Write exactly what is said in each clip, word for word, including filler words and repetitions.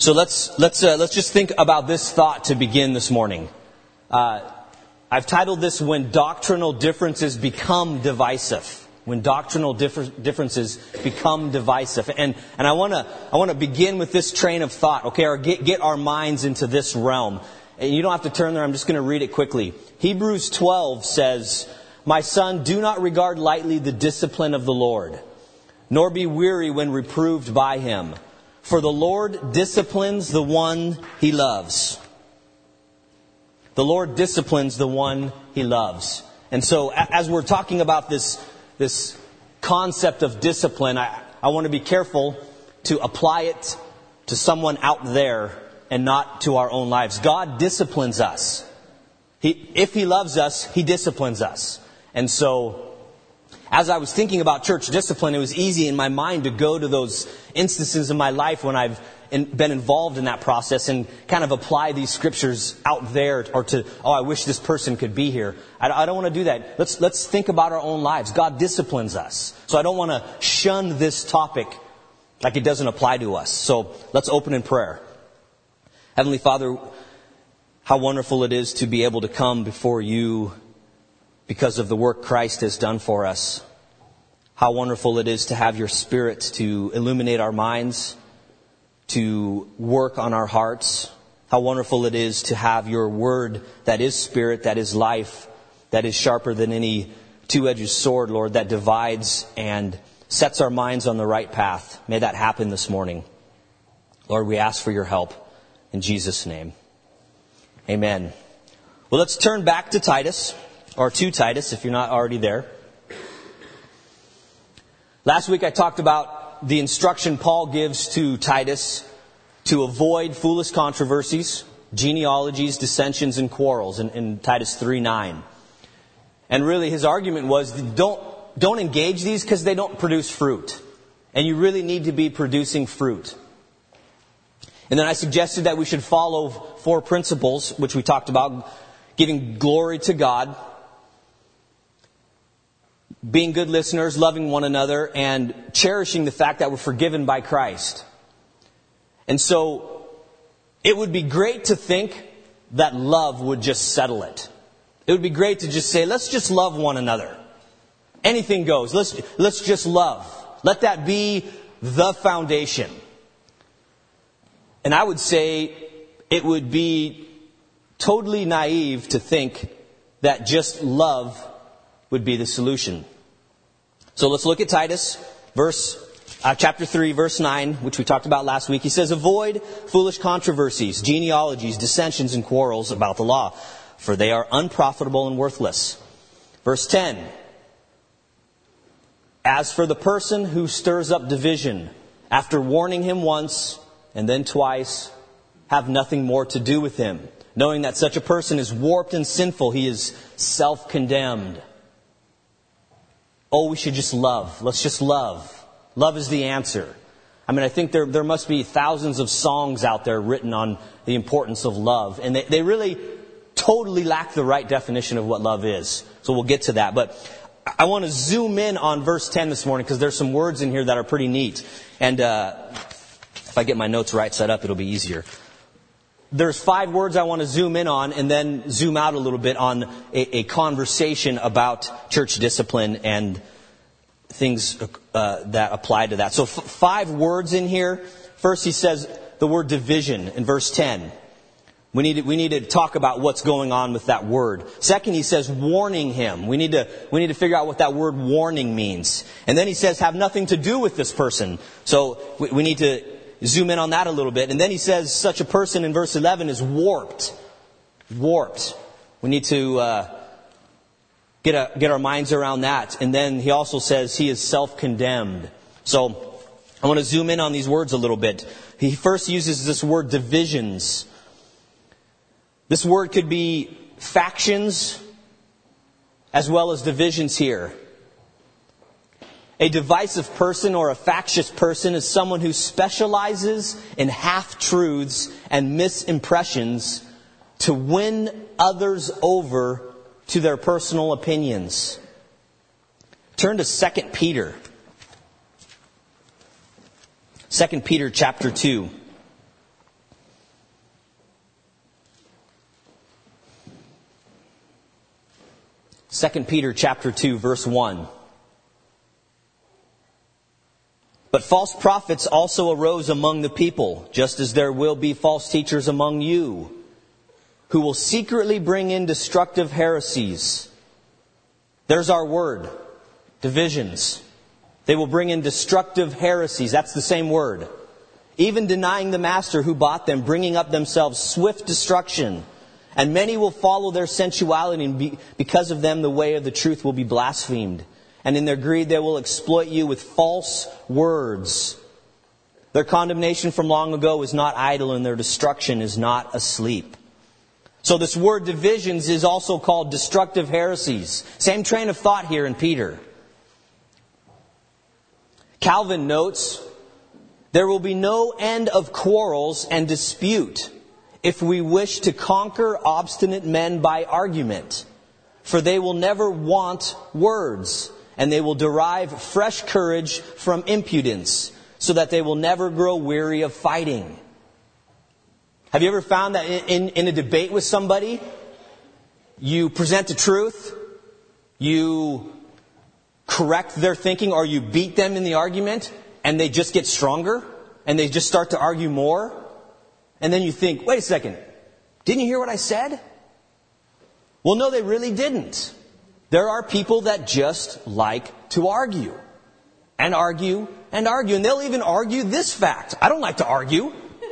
So let's let's uh, let's just think about this thought to begin this morning. Uh, I've titled this "When Doctrinal Differences Become Divisive." When doctrinal differ- differences become divisive, and and I want to I want to begin with this train of thought. Okay, or get get our minds into this realm. And you don't have to turn there. I'm just going to read it quickly. Hebrews twelve says, "My son, do not regard lightly the discipline of the Lord, nor be weary when reproved by him. For the Lord disciplines the one he loves." The Lord disciplines the one he loves. And so as we're talking about this, this concept of discipline, I, I want to be careful to apply it to someone out there and not to our own lives. God disciplines us. He, if He loves us, He disciplines us. And so as I was thinking about church discipline, it was easy in my mind to go to those instances in my life when I've in, been involved in that process and kind of apply these scriptures out there, or to, oh, I wish this person could be here. I, I don't want to do that. Let's let's think about our own lives. God disciplines us. So I don't want to shun this topic like it doesn't apply to us. So let's open in prayer. Heavenly Father, how wonderful it is to be able to come before you because of the work Christ has done for us. How wonderful it is to have your Spirit to illuminate our minds, to work on our hearts. How wonderful it is to have your word that is spirit, that is life, that is sharper than any two-edged sword, Lord, that divides and sets our minds on the right path. May that happen this morning. Lord, we ask for your help in Jesus' name. Amen. Well, let's turn back to Titus, or to Titus if you're not already there. Last week I talked about the instruction Paul gives to Titus to avoid foolish controversies, genealogies, dissensions, and quarrels in, in Titus three nine. And really his argument was, don't, don't engage these because they don't produce fruit. And you really need to be producing fruit. And then I suggested that we should follow four principles, which we talked about: giving glory to God, being good listeners, loving one another, and cherishing the fact that we're forgiven by Christ. And so it would be great to think that love would just settle it. It would be great to just say, let's just love one another. Anything goes. Let's, let's just love. Let that be the foundation. And I would say it would be totally naive to think that just love would be the solution. So let's look at Titus, verse uh, chapter three, verse nine, which we talked about last week. He says, "Avoid foolish controversies, genealogies, dissensions, and quarrels about the law, for they are unprofitable and worthless." Verse ten, "As for the person who stirs up division, after warning him once and then twice, have nothing more to do with him, knowing that such a person is warped and sinful. He is self-condemned." Oh, we should just love. Let's just love. Love is the answer. I mean, I think there there must be thousands of songs out there written on the importance of love. And they, they really totally lack the right definition of what love is. So we'll get to that. But I want to zoom in on verse ten this morning because there's some words in here that are pretty neat. And uh, if I get my notes right set up, it'll be easier. There's five words I want to zoom in on and then zoom out a little bit on a, a conversation about church discipline and things uh, that apply to that. So f- five words in here. First, he says the word division in verse ten. We need to, we need to talk about what's going on with that word. Second, he says warning him. We need to we need to figure out what that word warning means. And then he says have nothing to do with this person. So we, we need to zoom in on that a little bit. And then he says such a person in verse eleven is warped. Warped. We need to uh, get a, get our minds around that. And then he also says he is self-condemned. So I want to zoom in on these words a little bit. He first uses this word divisions. This word could be factions as well as divisions here. A divisive person or a factious person is someone who specializes in half-truths and misimpressions to win others over to their personal opinions. Turn to Second Peter. Second Peter chapter two. Second Peter chapter two, verse one. But false prophets also arose among the people, just as there will be false teachers among you, who will secretly bring in destructive heresies. There's our word. Divisions. They will bring in destructive heresies. That's the same word. Even denying the master who bought them, bringing up themselves swift destruction. And many will follow their sensuality, and because of them the way of the truth will be blasphemed. And in their greed they will exploit you with false words. Their condemnation from long ago is not idle, and their destruction is not asleep. So this word divisions is also called destructive heresies. Same train of thought here in Peter. Calvin notes, there will be no end of quarrels and dispute if we wish to conquer obstinate men by argument. For they will never want words, and they will derive fresh courage from impudence, so that they will never grow weary of fighting. Have you ever found that in, in a debate with somebody, you present the truth, you correct their thinking, or you beat them in the argument, and they just get stronger, and they just start to argue more? And then you think, wait a second, didn't you hear what I said? Well, no, they really didn't. There are people that just like to argue. And argue, and argue. And they'll even argue this fact. I don't like to argue.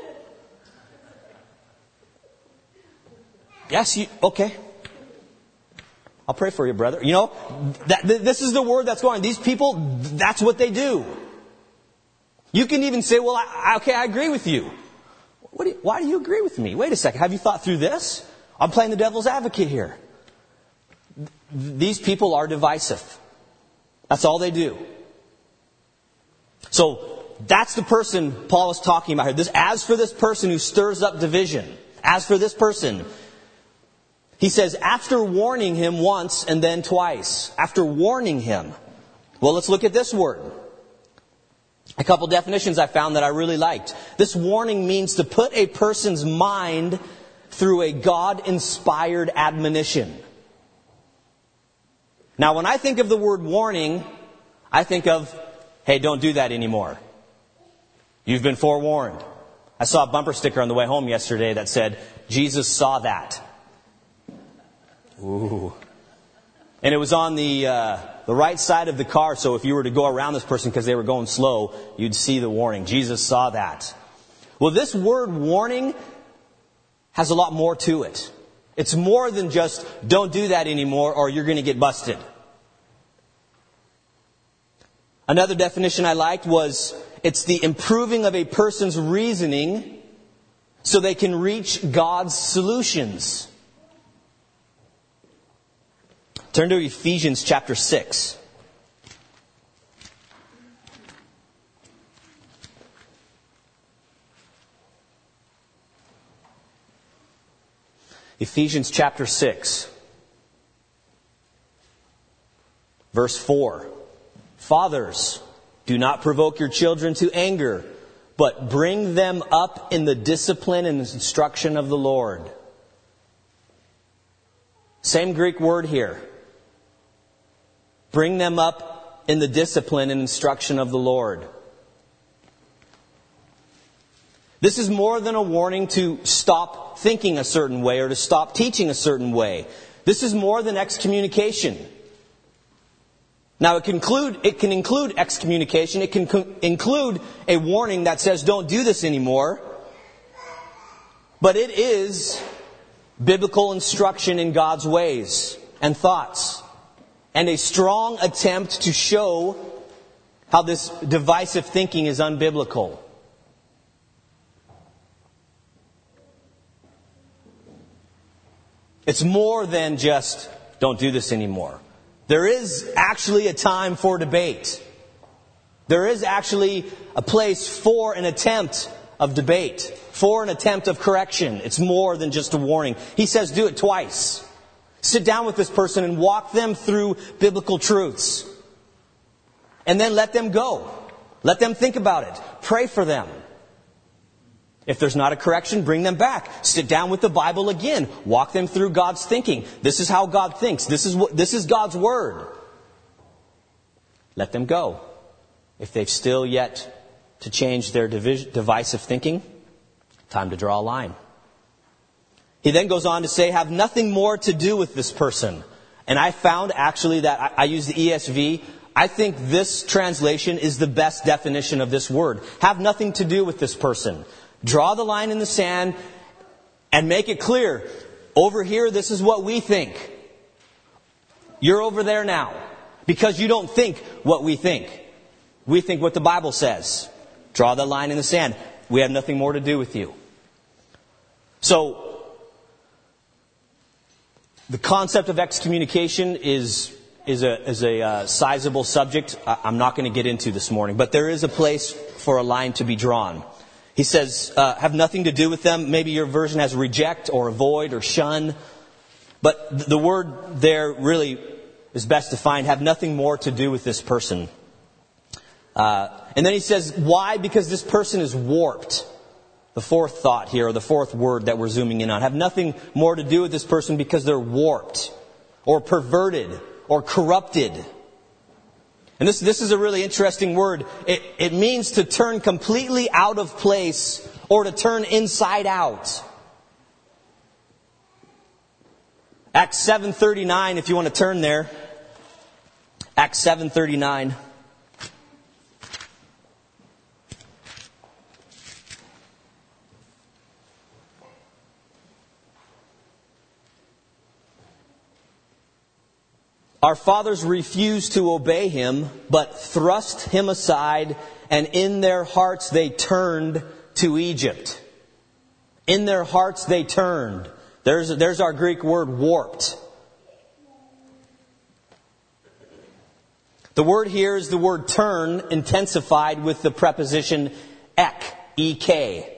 Yes, you, okay. I'll pray for you, brother. You know, that, this is the word that's going on. These people, that's what they do. You can even say, well, I, okay, I agree with you. What do you. Why do you agree with me? Wait a second. Have you thought through this? I'm playing the devil's advocate here. These people are divisive. That's all they do. So that's the person Paul is talking about here. This, as for this person who stirs up division, as for this person, he says, after warning him once and then twice. After warning him. Well, let's look at this word. A couple definitions I found that I really liked. This warning means to put a person's mind through a God-inspired admonition. Now, when I think of the word warning, I think of, hey, don't do that anymore. You've been forewarned. I saw a bumper sticker on the way home yesterday that said, Jesus saw that. Ooh. And it was on the uh, the right side of the car, so if you were to go around this person because they were going slow, you'd see the warning. Jesus saw that. Well, this word warning has a lot more to it. It's more than just, don't do that anymore or you're going to get busted. Another definition I liked was, it's the improving of a person's reasoning so they can reach God's solutions. Turn to Ephesians chapter six. Ephesians chapter six. Verse four. Fathers, do not provoke your children to anger, but bring them up in the discipline and instruction of the Lord. Same Greek word here. Bring them up in the discipline and instruction of the Lord. This is more than a warning to stop thinking a certain way or to stop teaching a certain way. This is more than excommunication. Now, it can include, it can include excommunication. It can co- include a warning that says, don't do this anymore. But it is biblical instruction in God's ways and thoughts. And a strong attempt to show how this divisive thinking is unbiblical. It's more than just, don't do this anymore. There is actually a time for debate. There is actually a place for an attempt of debate, for an attempt of correction. It's more than just a warning. He says do it twice. Sit down with this person and walk them through biblical truths. And then let them go. Let them think about it. Pray for them. If there's not a correction, bring them back. Sit down with the Bible again. Walk them through God's thinking. This is how God thinks. This is what, this is God's Word. Let them go. If they've still yet to change their divis- divisive thinking, time to draw a line. He then goes on to say, have nothing more to do with this person. And I found actually that I, I use the E S V. I think this translation is the best definition of this word. Have nothing to do with this person. Draw the line in the sand and make it clear. Over here, this is what we think. You're over there now because you don't think what we think. We think what the Bible says. Draw the line in the sand. We have nothing more to do with you. So, the concept of excommunication is is a is a uh, sizable subject. I'm not going to get into this morning, but there is a place for a line to be drawn. He says, uh, have nothing to do with them. Maybe your version has reject or avoid or shun. But the word there really is best defined. Have nothing more to do with this person. Uh, and then he says, why? Because this person is warped. The fourth thought here, or the fourth word that we're zooming in on. Have nothing more to do with this person because they're warped or perverted or corrupted. And this, this is a really interesting word. It, it means to turn completely out of place or to turn inside out. Acts seven thirty-nine, if you want to turn there. Acts seven thirty-nine. Our fathers refused to obey him, but thrust him aside, and in their hearts they turned to Egypt. In their hearts they turned. There's, there's our Greek word, warped. The word here is the word turn, intensified with the preposition ek, E K.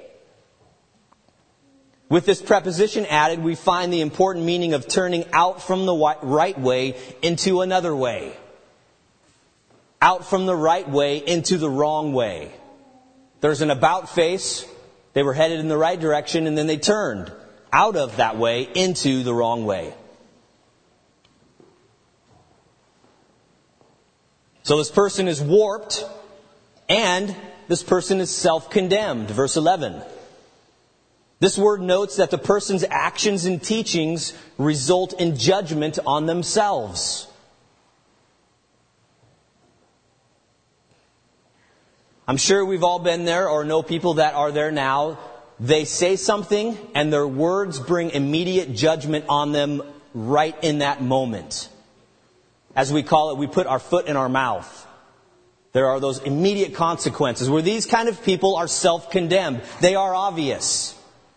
With this preposition added, we find the important meaning of turning out from the right way into another way. Out from the right way into the wrong way. There's an about face. They were headed in the right direction, and then they turned out of that way into the wrong way. So this person is warped, and this person is self-condemned. Verse eleven. This word notes that the person's actions and teachings result in judgment on themselves. I'm sure we've all been there or know people that are there now. They say something and their words bring immediate judgment on them right in that moment. As we call it, we put our foot in our mouth. There are those immediate consequences where these kind of people are self-condemned. They are obvious.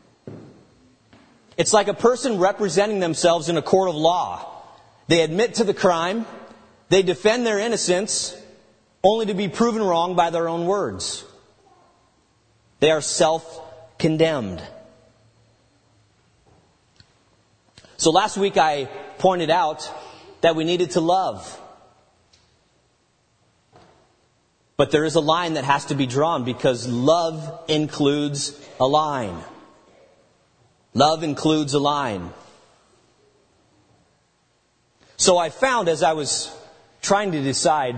It's like a person representing themselves in a court of law. They admit to the crime. They defend their innocence, only to be proven wrong by their own words. They are self-condemned. So last week I pointed out that we needed to love. But there is a line that has to be drawn because love includes a line. Love includes a line. So I found as I was trying to decide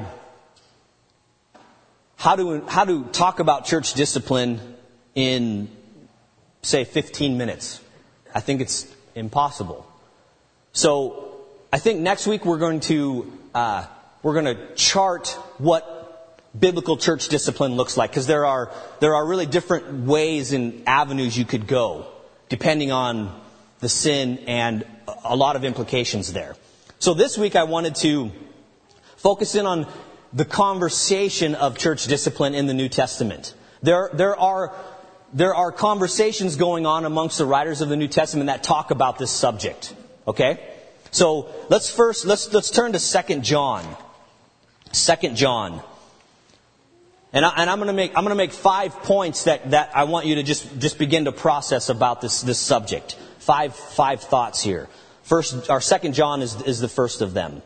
how to how to talk about church discipline in, say, fifteen minutes. I think it's impossible. So I think next week we're going to uh, we're going to chart what biblical church discipline looks like, because there are there are really different ways and avenues you could go, depending on the sin and a lot of implications there. So this week I wanted to focus in on the conversation of church discipline in the New Testament. There, there are, there are conversations going on amongst the writers of the New Testament that talk about this subject. Okay? So let's first, let's, let's turn to Second John. Second John. And, I, and I'm going to make I'm going to make five points that, that I want you to just, just begin to process about this, this subject. Five five thoughts here. First, our Second John is is the first of them.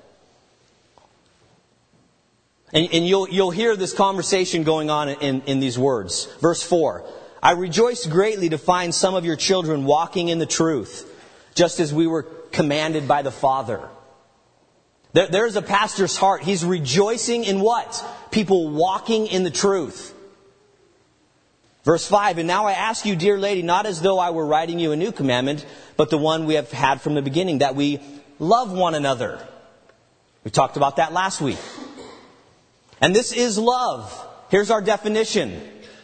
And, and you'll you'll hear this conversation going on in, in these words. Verse four. I rejoice greatly to find some of your children walking in the truth, just as we were commanded by the Father. There, there's a pastor's heart. He's rejoicing in what? People walking in the truth. Verse five, and now I ask you, dear lady, not as though I were writing you a new commandment, but the one we have had from the beginning, that we love one another. We talked about that last week. And this is love. Here's our definition.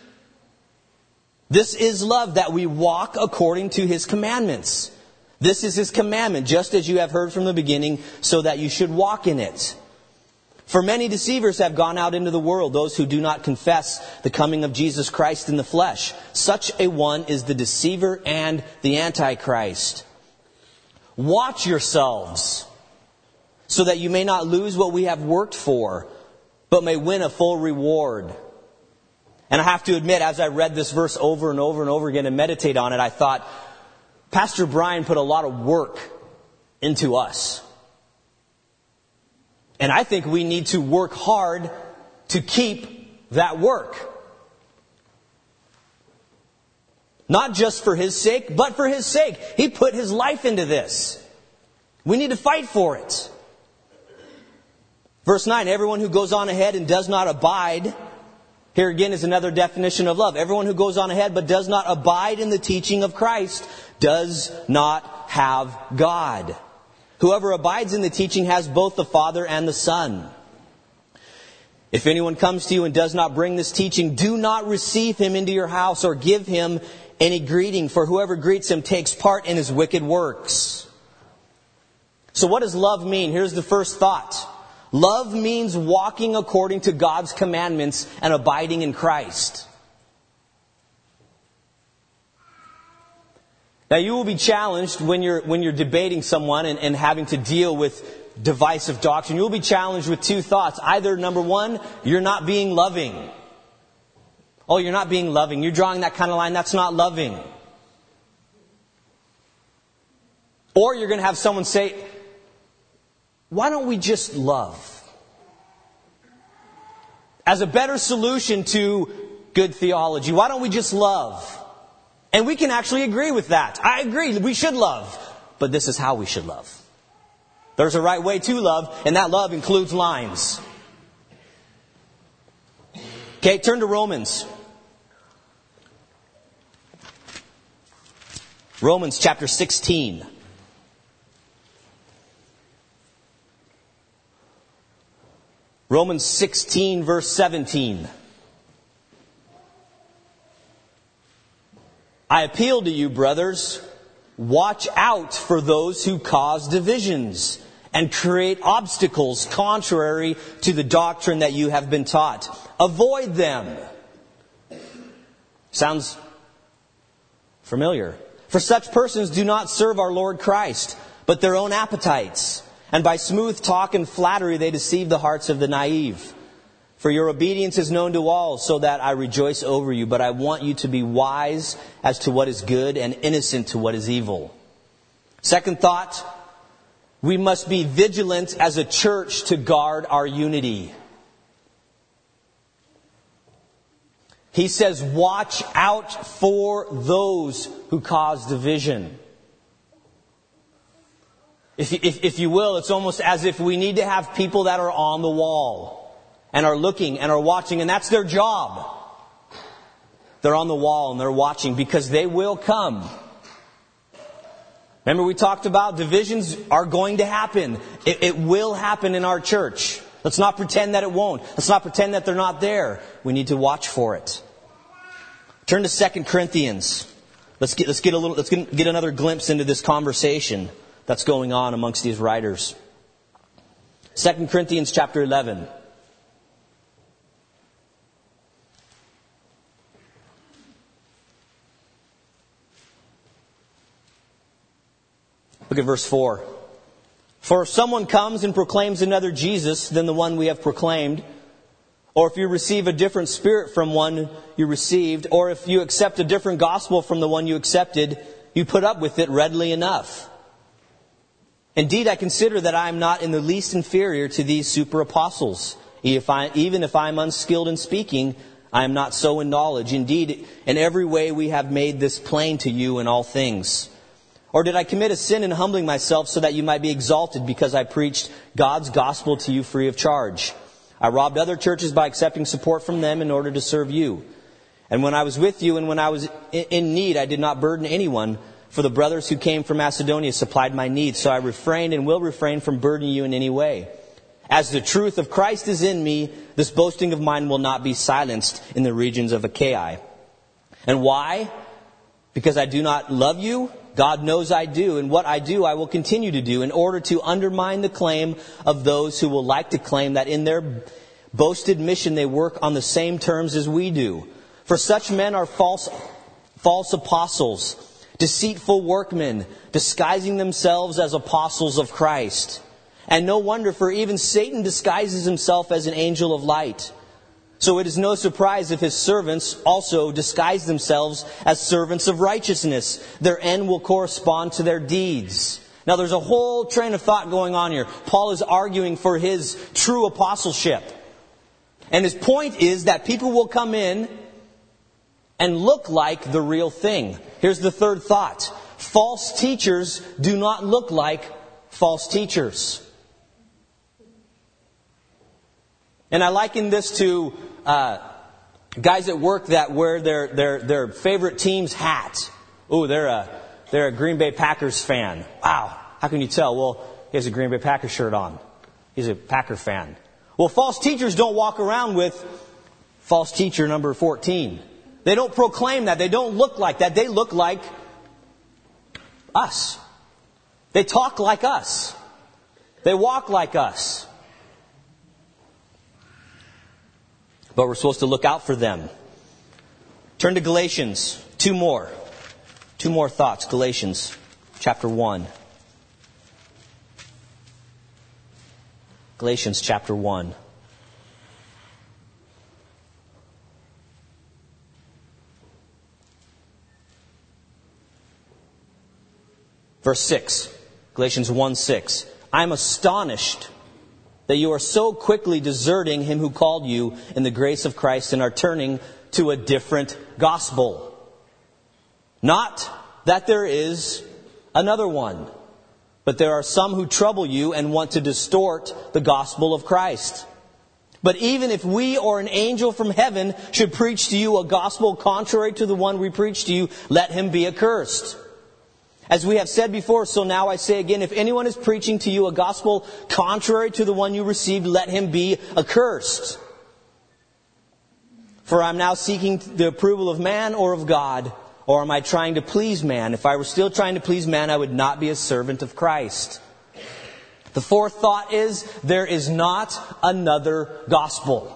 This is love, that we walk according to His commandments. This is His commandment, just as you have heard from the beginning, so that you should walk in it. For many deceivers have gone out into the world, those who do not confess the coming of Jesus Christ in the flesh. Such a one is the deceiver and the Antichrist. Watch yourselves, so that you may not lose what we have worked for, but may win a full reward. And I have to admit, as I read this verse over and over and over again and meditate on it, I thought, Pastor Brian put a lot of work into us. And I think we need to work hard to keep that work. Not just for his sake, but for his sake. He put his life into this. We need to fight for it. Verse nine, everyone who goes on ahead and does not abide. Here again is another definition of love. Everyone who goes on ahead but does not abide in the teaching of Christ does not have God. Whoever abides in the teaching has both the Father and the Son. If anyone comes to you and does not bring this teaching, do not receive him into your house or give him any greeting, for whoever greets him takes part in his wicked works. So what does love mean? Here's the first thought. Love means walking according to God's commandments and abiding in Christ. Now you will be challenged when you're when you're debating someone and, and having to deal with divisive doctrine. You will be challenged with two thoughts. Either, number one, you're not being loving. Oh, you're not being loving. You're drawing that kind of line. That's not loving. Or you're going to have someone say, why don't we just love? As a better solution to good theology, why don't we just love? And we can actually agree with that. I agree, we should love. But this is how we should love. There's a right way to love, and that love includes lines. Okay, turn to Romans. Romans chapter sixteen. Romans sixteen, verse seventeen. I appeal to you, brothers, watch out for those who cause divisions and create obstacles contrary to the doctrine that you have been taught. Avoid them. Sounds familiar. For such persons do not serve our Lord Christ, but their own appetites. And by smooth talk and flattery they deceive the hearts of the naive. For your obedience is known to all, so that I rejoice over you. But I want you to be wise as to what is good and innocent to what is evil. Second thought, we must be vigilant as a church to guard our unity. He says, watch out for those who cause division. If, if, if you will, it's almost as if we need to have people that are on the wall. And are looking and are watching, and that's their job. They're on the wall and they're watching because they will come. Remember we talked about divisions are going to happen. It, it will happen in our church. Let's not pretend that it won't. Let's not pretend that they're not there. We need to watch for it. Turn to Second Corinthians. Let's get let's get a little let's get, get another glimpse into this conversation that's going on amongst these writers. Second Corinthians chapter eleven. Look at verse four. For if someone comes and proclaims another Jesus than the one we have proclaimed, or if you receive a different spirit from one you received, or if you accept a different gospel from the one you accepted, you put up with it readily enough. Indeed, I consider that I am not in the least inferior to these super apostles. Even if I am unskilled in speaking, I am not so in knowledge. Indeed, in every way we have made this plain to you in all things. Or did I commit a sin in humbling myself so that you might be exalted because I preached God's gospel to you free of charge? I robbed other churches by accepting support from them in order to serve you. And when I was with you and when I was in need, I did not burden anyone, for the brothers who came from Macedonia supplied my needs. So I refrained and will refrain from burdening you in any way. As the truth of Christ is in me, this boasting of mine will not be silenced in the regions of Achaia. And why? Because I do not love you? God knows I do, and what I do I will continue to do in order to undermine the claim of those who will like to claim that in their boasted mission they work on the same terms as we do. For such men are false, false apostles, deceitful workmen, disguising themselves as apostles of Christ. And no wonder, for even Satan disguises himself as an angel of light. So it is no surprise if his servants also disguise themselves as servants of righteousness. Their end will correspond to their deeds. Now there's a whole train of thought going on here. Paul is arguing for his true apostleship. And his point is that people will come in and look like the real thing. Here's the third thought. False teachers do not look like false teachers. And I liken this to uh, guys at work that wear their their their favorite team's hat. Ooh, they're a they're a Green Bay Packers fan. Wow, how can you tell? Well, he has a Green Bay Packers shirt on. He's a Packer fan. Well, false teachers don't walk around with false teacher number fourteen. They don't proclaim that. They don't look like that. They look like us. They talk like us. They walk like us. But we're supposed to look out for them. Turn to Galatians. Two more. Two more thoughts. Galatians chapter one. Galatians chapter one. Verse six. Galatians one six. I am astonished that you are so quickly deserting him who called you in the grace of Christ and are turning to a different gospel. Not that there is another one, but there are some who trouble you and want to distort the gospel of Christ. But even if we or an angel from heaven should preach to you a gospel contrary to the one we preach to you, let him be accursed. As we have said before, so now I say again, if anyone is preaching to you a gospel contrary to the one you received, let him be accursed. For I'm now seeking the approval of man or of God, or am I trying to please man? If I were still trying to please man, I would not be a servant of Christ. The fourth thought is, there is not another gospel.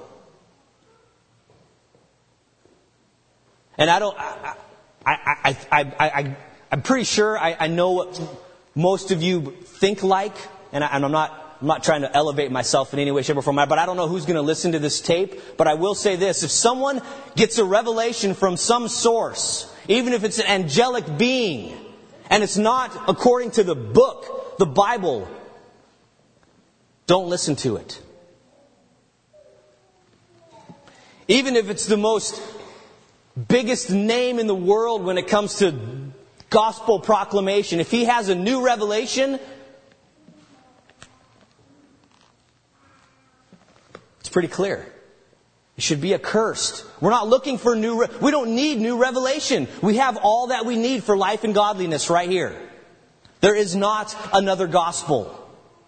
And I don't, I, I, I, I, I, I I'm pretty sure I, I know what most of you think like, and, I, and I'm not I'm not trying to elevate myself in any way, shape, or form, but I don't know who's going to listen to this tape. But I will say this. If someone gets a revelation from some source, even if it's an angelic being, and it's not according to the book, the Bible, don't listen to it. Even if it's the most biggest name in the world when it comes to gospel proclamation. If he has a new revelation, it's pretty clear. It should be accursed. We're not looking for new, re- we don't need new revelation. We have all that we need for life and godliness right here. There is not another gospel.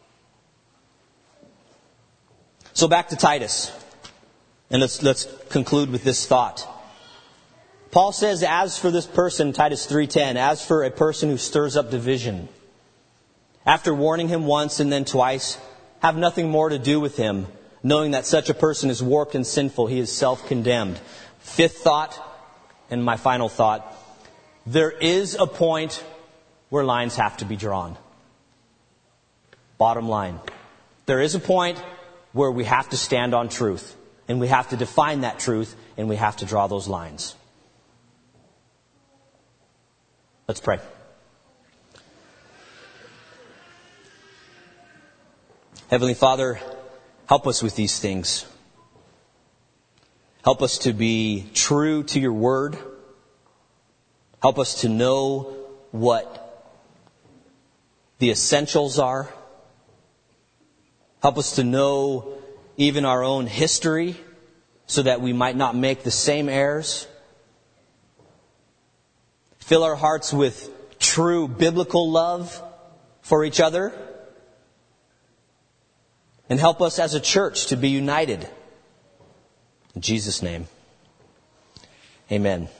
So back to Titus. And let's, let's conclude with this thought. Paul says, as for this person, Titus three ten, as for a person who stirs up division, after warning him once and then twice, have nothing more to do with him, knowing that such a person is warped and sinful, he is self-condemned. Fifth thought, and my final thought, there is a point where lines have to be drawn. Bottom line. There is a point where we have to stand on truth, and we have to define that truth, and we have to draw those lines. Let's pray. Heavenly Father, help us with these things. Help us to be true to your word. Help us to know what the essentials are. Help us to know even our own history so that we might not make the same errors. Fill our hearts with true biblical love for each other. And help us as a church to be united. In Jesus' name, amen.